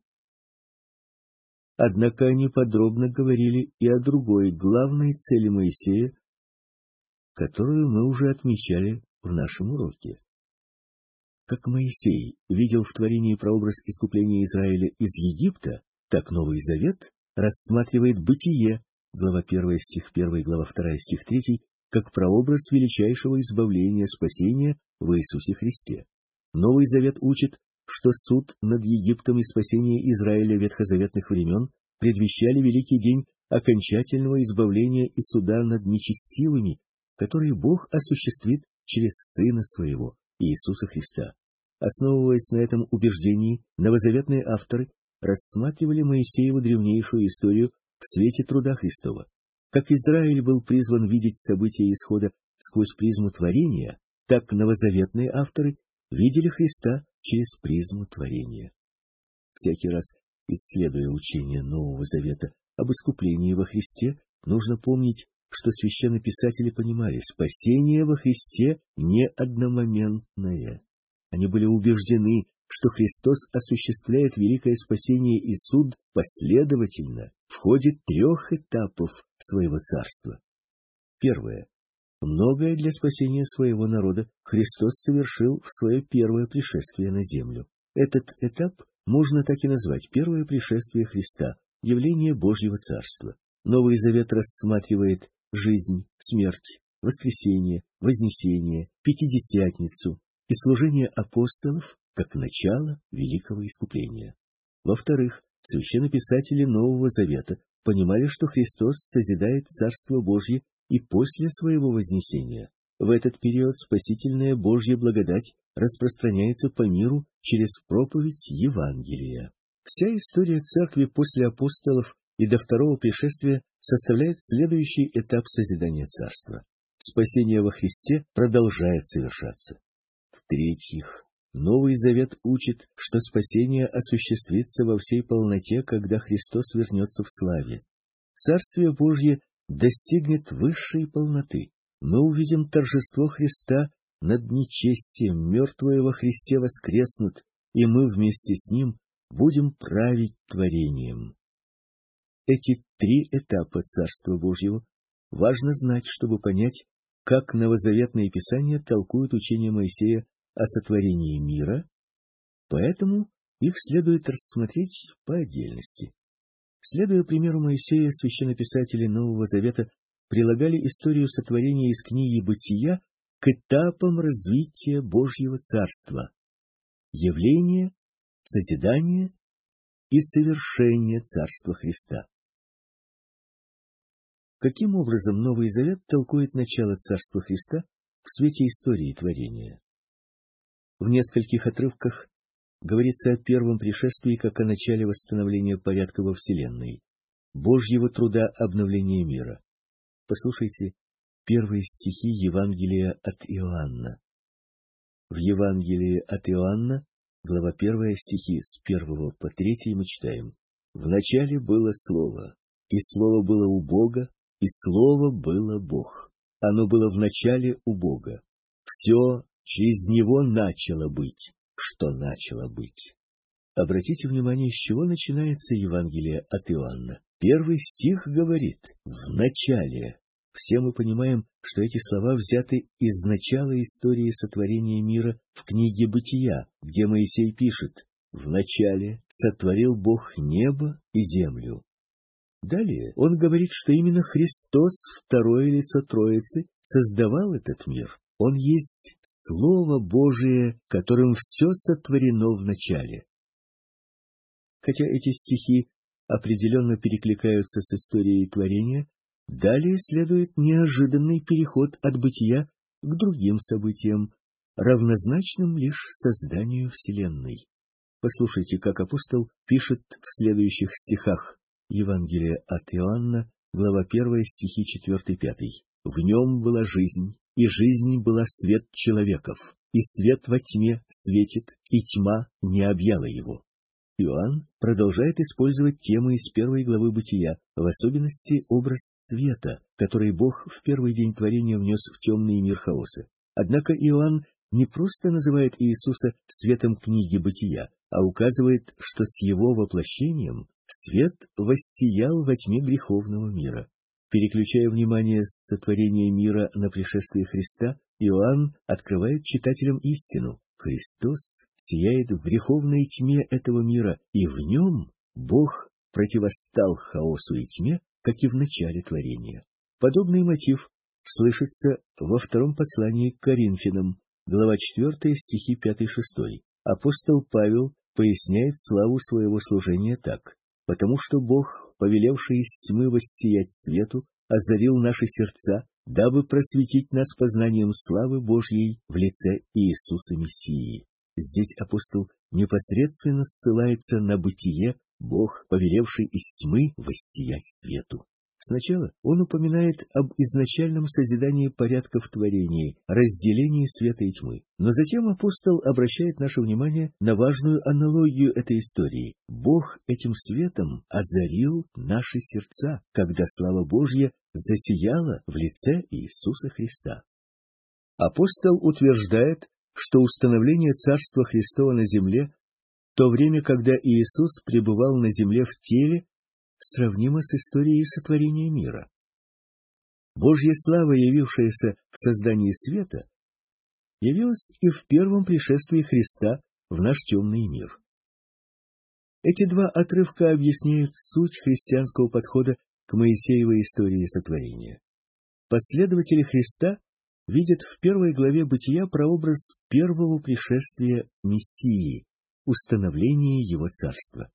Однако они подробно говорили и о другой главной цели Моисея, которую мы уже отмечали в нашем уроке. Как Моисей видел в творении прообраз искупления Израиля из Египта, так Новый Завет рассматривает Бытие, глава первая, стих первый, глава вторая, стих третий, как прообраз величайшего избавления, спасения в Иисусе Христе. Новый Завет учит, что суд над Египтом и спасение Израиля ветхозаветных времен предвещали великий день окончательного избавления и суда над нечестивыми, который Бог осуществит через Сына Своего, Иисуса Христа. Основываясь на этом убеждении, новозаветные авторы рассматривали Моисееву древнейшую историю в свете труда Христова. Как Израиль был призван видеть события исхода сквозь призму творения, так новозаветные авторы видели Христа через призму творения. Всякий раз, исследуя учение Нового Завета об искуплении во Христе, нужно помнить, что священнописатели понимали, спасение во Христе не одномоментное. Они были убеждены, что Христос осуществляет великое спасение и суд последовательно в ходе трех этапов своего царства. Первое. Многое для спасения своего народа Христос совершил в свое первое пришествие на землю. Этот этап можно так и назвать: первое пришествие Христа, явление Божьего Царства. Новый Завет рассматривает жизнь, смерть, воскресение, вознесение, Пятидесятницу и служение апостолов как начало великого искупления. Во-вторых, священнописатели Нового Завета понимали, что Христос созидает Царство Божье и после своего вознесения. В этот период спасительная Божья благодать распространяется по миру через проповедь Евангелия. Вся история Церкви после апостолов и до второго пришествия составляет следующий этап созидания Царства. Спасение во Христе продолжает совершаться. В-третьих, Новый Завет учит, что спасение осуществится во всей полноте, когда Христос вернется в славе. Царствие Божье достигнет высшей полноты. Мы увидим торжество Христа над нечестием, мертвые во Христе воскреснут, и мы вместе с Ним будем править творением. Эти три этапа Царства Божьего важно знать, чтобы понять, как новозаветные писания толкуют учение Моисея о сотворении мира, поэтому их следует рассмотреть по отдельности. Следуя примеру Моисея, священнописатели Нового Завета прилагали историю сотворения из книги Бытия к этапам развития Божьего Царства: явление, созидание и совершение Царства Христа. Каким образом Новый Завет толкует начало Царства Христа в свете истории творения? В нескольких отрывках говорится о первом пришествии как о начале восстановления порядка во Вселенной, Божьего труда обновления мира. Послушайте первые стихи Евангелия от Иоанна. В Евангелии от Иоанна, глава первая, стихи с первого по третий мы читаем: «Вначале было Слово, и Слово было у Бога, и Слово было Бог. Оно было в начале у Бога. Все через Него начало быть, что начало быть». Обратите внимание, с чего начинается Евангелие от Иоанна. Первый стих говорит «в начале». Все мы понимаем, что эти слова взяты из начала истории сотворения мира в книге Бытия, где Моисей пишет: «В начале сотворил Бог небо и землю». Далее он говорит, что именно Христос, второе лицо Троицы, создавал этот мир. Он есть Слово Божие, которым все сотворено в начале. Хотя эти стихи определенно перекликаются с историей творения, далее следует неожиданный переход от бытия к другим событиям, равнозначным лишь созданию Вселенной. Послушайте, как апостол пишет в следующих стихах Евангелия от Иоанна, глава первая, стихи четыре-пять. «В нем была жизнь, и жизнь была свет человеков, и свет во тьме светит, и тьма не объяла его». Иоанн продолжает использовать темы из первой главы Бытия, в особенности образ света, который Бог в первый день творения внес в темный мир хаоса. Однако Иоанн не просто называет Иисуса светом книги Бытия, а указывает, что с его воплощением свет воссиял во тьме греховного мира. Переключая внимание с сотворения мира на пришествие Христа, Иоанн открывает читателям истину. Христос сияет в греховной тьме этого мира, и в нем Бог противостал хаосу и тьме, как и в начале творения. Подобный мотив слышится во втором послании к Коринфянам, глава четвёртая, стихи пять-шесть. Апостол Павел поясняет славу своего служения так: «Потому что Бог, повелевший из тьмы воссиять свету, озарил наши сердца, дабы просветить нас познанием славы Божьей в лице Иисуса Мессии». Здесь апостол непосредственно ссылается на бытие, Бог, повелевший из тьмы воссиять свету. Сначала он упоминает об изначальном созидании порядка в творении, разделении света и тьмы. Но затем апостол обращает наше внимание на важную аналогию этой истории. Бог этим светом озарил наши сердца, когда слава Божья засияла в лице Иисуса Христа. Апостол утверждает, что установление Царства Христова на земле, в то время, когда Иисус пребывал на земле в теле, сравнимо с историей сотворения мира. Божья слава, явившаяся в создании света, явилась и в первом пришествии Христа в наш темный мир. Эти два отрывка объясняют суть христианского подхода к Моисеевой истории сотворения. Последователи Христа видят в первой главе Бытия прообраз первого пришествия Мессии, установления Его Царства.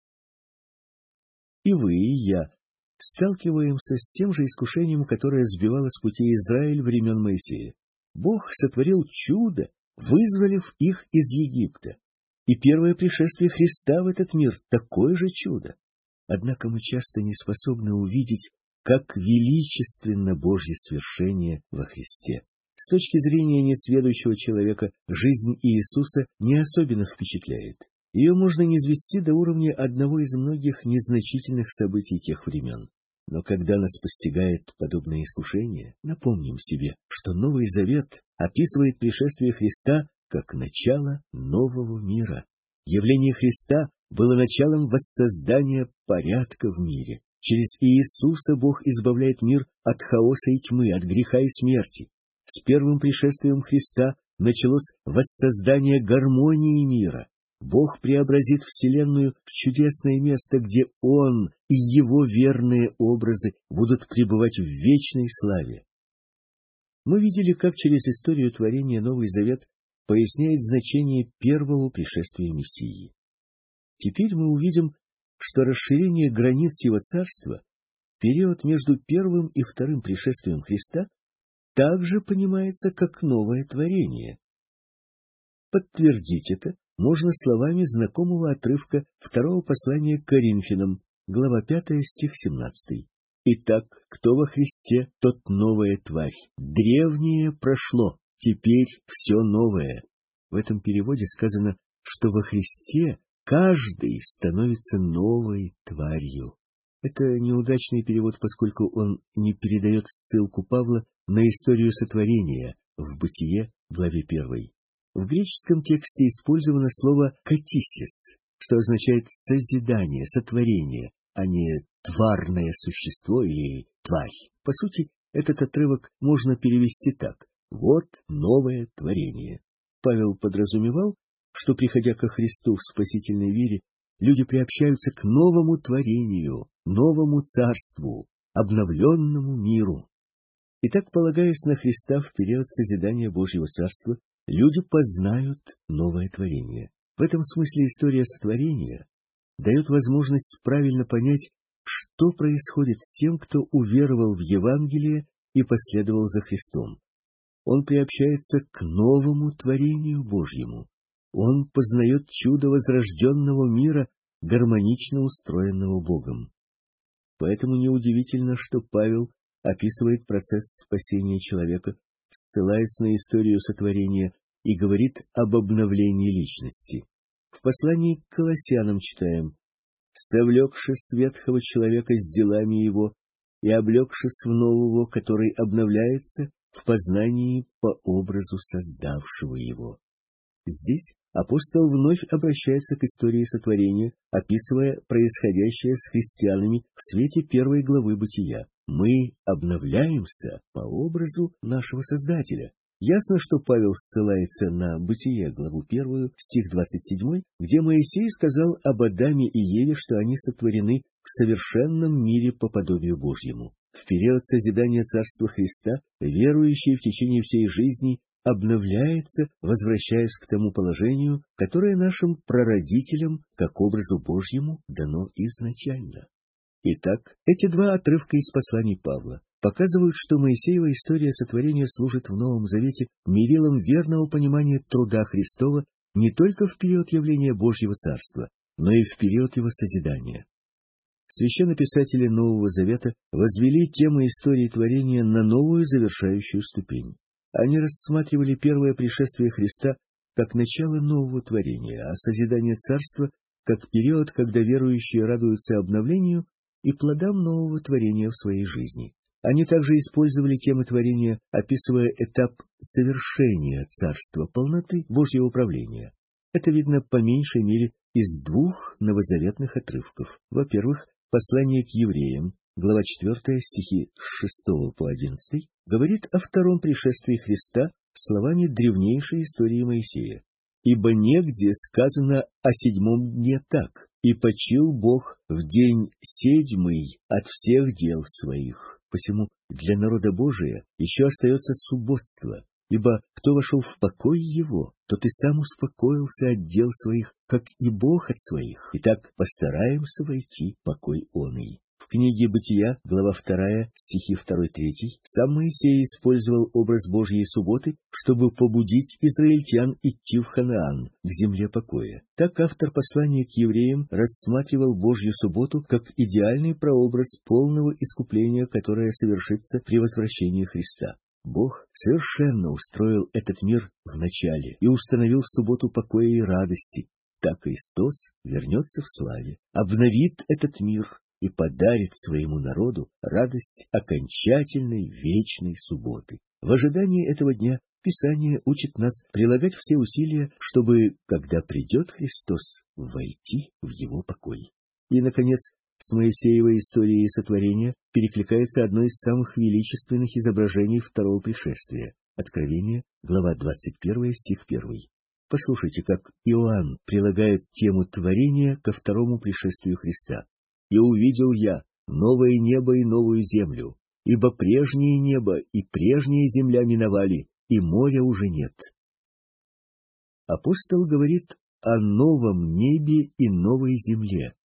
И вы, и я сталкиваемся с тем же искушением, которое сбивало с пути Израиль времен Моисея. Бог сотворил чудо, вызволив их из Египта. И первое пришествие Христа в этот мир — такое же чудо. Однако мы часто не способны увидеть, как величественно Божье свершение во Христе. С точки зрения несведущего человека, жизнь Иисуса не особенно впечатляет. Ее можно низвести до уровня одного из многих незначительных событий тех времен. Но когда нас постигает подобное искушение, напомним себе, что Новый Завет описывает пришествие Христа как начало нового мира. Явление Христа было началом воссоздания порядка в мире. Через Иисуса Бог избавляет мир от хаоса и тьмы, от греха и смерти. С первым пришествием Христа началось воссоздание гармонии мира. Бог преобразит Вселенную в чудесное место, где Он и Его верные образы будут пребывать в вечной славе. Мы видели, как через историю творения Новый Завет поясняет значение первого пришествия Мессии. Теперь мы увидим, что расширение границ Его Царства в период между первым и вторым пришествием Христа также понимается как новое творение. Подтвердить это можно словами знакомого отрывка второго послания к Коринфянам, глава пятая, стих семнадцатый. «Итак, кто во Христе, тот новая тварь. Древнее прошло, теперь все новое». В этом переводе сказано, что во Христе каждый становится новой тварью. Это неудачный перевод, поскольку он не передает ссылку Павла на историю сотворения в Бытие, главе первой. В греческом тексте использовано слово «катисис», что означает «созидание», «сотворение», а не «тварное существо» или «тварь». По сути, этот отрывок можно перевести так: «Вот новое творение». Павел подразумевал, что, приходя ко Христу в спасительной вере, люди приобщаются к новому творению, новому царству, обновленному миру. Итак, полагаясь на Христа в период созидания Божьего Царства, люди познают новое творение. В этом смысле история сотворения дает возможность правильно понять, что происходит с тем, кто уверовал в Евангелие и последовал за Христом. Он приобщается к новому творению Божьему. Он познает чудо возрожденного мира, гармонично устроенного Богом. Поэтому неудивительно, что Павел описывает процесс спасения человека, ссылаясь на историю сотворения, и говорит об обновлении личности. В послании к Колоссянам читаем: «Совлекшись с ветхого человека с делами его и облегшись в нового, который обновляется в познании по образу создавшего его». Здесь апостол вновь обращается к истории сотворения, описывая происходящее с христианами в свете первой главы Бытия. Мы обновляемся по образу нашего Создателя. Ясно, что Павел ссылается на Бытие, главу первую, стих двадцать седьмой, где Моисей сказал об Адаме и Еве, что они сотворены в совершенном мире по подобию Божьему. В период созидания Царства Христа верующий в течение всей жизни обновляется, возвращаясь к тому положению, которое нашим прародителям, как образу Божьему, дано изначально. Итак, эти два отрывка из посланий Павла показывают, что Моисеева история сотворения служит в Новом Завете мерилом верного понимания труда Христова не только в период явления Божьего Царства, но и в период его созидания. Священнописатели Нового Завета возвели тему истории творения на новую завершающую ступень. Они рассматривали первое пришествие Христа как начало нового творения, а созидание Царства как период, когда верующие радуются обновлению и плодам нового творения в своей жизни. Они также использовали темы творения, описывая этап совершения царства полноты Божьего управления. Это видно по меньшей мере из двух новозаветных отрывков. Во-первых, послание к евреям, глава четвёртая, стихи с шестого по одиннадцатый, говорит о втором пришествии Христа словами древнейшей истории Моисея. «Ибо негде сказано о седьмом дне так, и почил Бог в день седьмый от всех дел своих». Посему для народа Божия еще остается субботство, ибо кто вошел в покой его, тот и сам успокоился от дел своих, как и Бог от своих. Итак, постараемся войти в покой оный. В книге Бытия, глава вторая, стихи два-три, сам Моисей использовал образ Божьей субботы, чтобы побудить израильтян идти в Ханаан, к земле покоя. Так автор послания к евреям рассматривал Божью субботу как идеальный прообраз полного искупления, которое совершится при возвращении Христа. Бог совершенно устроил этот мир в начале и установил субботу покоя и радости. Так Христос вернется в славе, обновит этот мир и подарит своему народу радость окончательной вечной субботы. В ожидании этого дня Писание учит нас прилагать все усилия, чтобы, когда придет Христос, войти в его покой. И, наконец, с Моисеевой историей сотворения перекликается одно из самых величественных изображений второго пришествия. Откровение, глава двадцать первая, стих первый. Послушайте, как Иоанн прилагает тему творения ко второму пришествию Христа. «И увидел я новое небо и новую землю, ибо прежнее небо и прежняя земля миновали, и моря уже нет». Апостол говорит о новом небе и новой земле.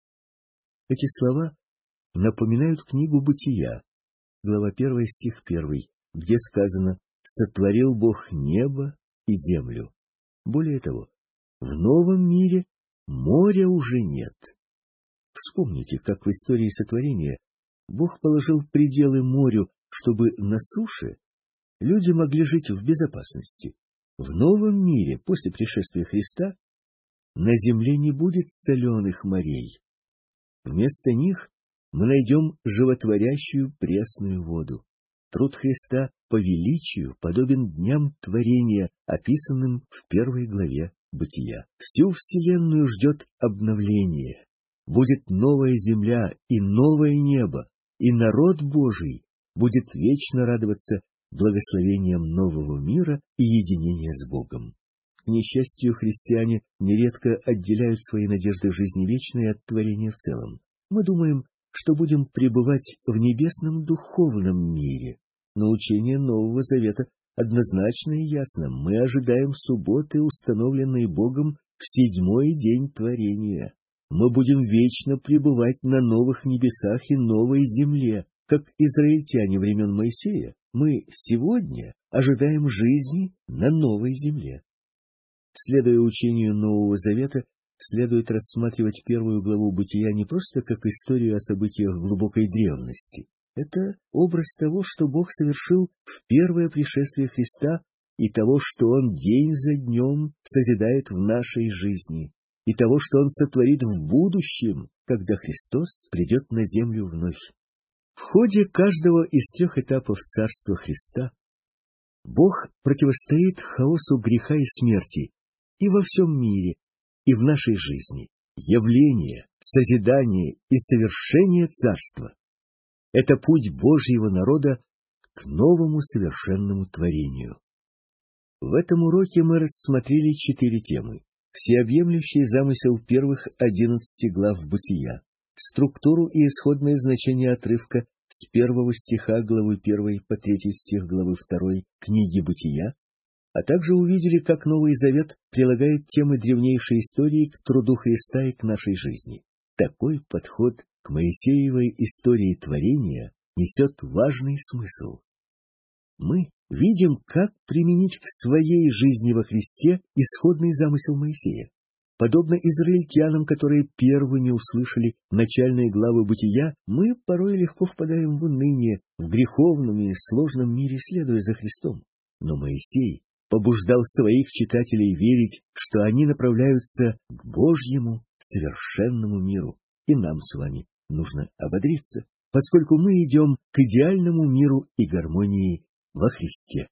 Эти слова напоминают книгу Бытия, глава первая, стих первый, где сказано «Сотворил Бог небо и землю». Более того, в новом мире моря уже нет. Вспомните, как в истории сотворения Бог положил пределы морю, чтобы на суше люди могли жить в безопасности. В новом мире, после пришествия Христа, на земле не будет соленых морей. Вместо них мы найдем животворящую пресную воду. Труд Христа по величию подобен дням творения, описанным в первой главе Бытия. Всю вселенную ждет обновление. Будет новая земля и новое небо, и народ Божий будет вечно радоваться благословением нового мира и единения с Богом. К несчастью, христиане нередко отделяют свои надежды жизни вечной от творения в целом. Мы думаем, что будем пребывать в небесном духовном мире, но учение Нового Завета однозначно и ясно. Мы ожидаем субботы, установленной Богом в седьмой день творения. Мы будем вечно пребывать на новых небесах и новой земле, как израильтяне времен Моисея. Мы сегодня ожидаем жизни на новой земле. Следуя учению Нового Завета, следует рассматривать первую главу Бытия не просто как историю о событиях глубокой древности. Это образ того, что Бог совершил в первое пришествие Христа и того, что Он день за днем созидает в нашей жизни, и того, что Он сотворит в будущем, когда Христос придет на землю вновь. В ходе каждого из трех этапов Царства Христа Бог противостоит хаосу греха и смерти и во всем мире, и в нашей жизни. Явление, созидание и совершение Царства — это путь Божьего народа к новому совершенному творению. В этом уроке мы рассмотрели четыре темы: всеобъемлющий замысел первых одиннадцати глав Бытия, структуру и исходное значение отрывка с первого стиха главы первой по третий стих главы второй книги Бытия, а также увидели, как Новый Завет прилагает темы древнейшей истории к труду Христа и к нашей жизни. Такой подход к Моисеевой истории творения несет важный смысл. Мы видим, как применить к своей жизни во Христе исходный замысел Моисея. Подобно израильтянам, которые первыми услышали начальные главы Бытия, мы порой легко впадаем в уныние в греховном и сложном мире, следуя за Христом. Но Моисей побуждал своих читателей верить, что они направляются к Божьему совершенному миру. И нам с вами нужно ободриться, поскольку мы идем к идеальному миру и гармонии во Христе.